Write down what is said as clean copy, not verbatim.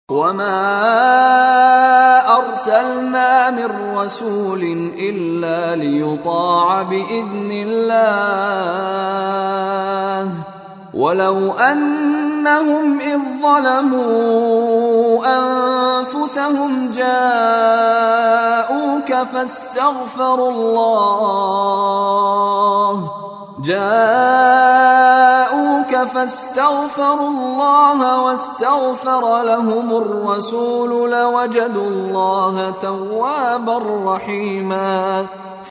وما أرسلنا من رسول إلا ليطاع بإذن الله ولو أنهم إذ ظلموا أنفسهم جاءوك فاستغفروا الله واستغفر لهم الرسول لوجدوا الله توابا رحيما